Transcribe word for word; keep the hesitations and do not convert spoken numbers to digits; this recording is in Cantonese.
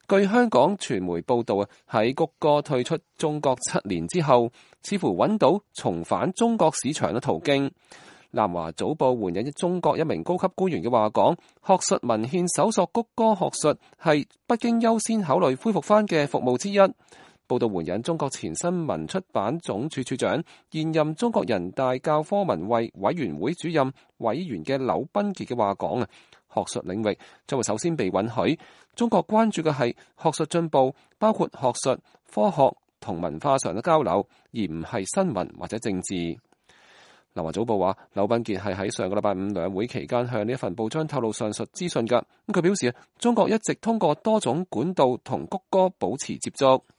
據香港傳媒報道啊，喺谷歌退出中國七年之後，似乎揾到重返中國市場嘅途徑。南華早報援引中國一名高級官員嘅話講，學術文獻搜索谷歌學術係北京優先考慮恢復翻嘅服務之一。報道援引中國前新聞出版總署署長、現任中國人大教科文衛委員會主任委員嘅柳斌傑嘅話講啊，學術領域將會首先被允許。中國關注嘅係學術進步，包括學術、科學同文化上嘅交流，而唔係新聞或者政治。南華早報話，柳斌傑係喺上個禮拜五兩會期間向呢一份報章透露上述資訊㗎。咁佢表示，中國一直通過多種管道同谷歌保持接觸。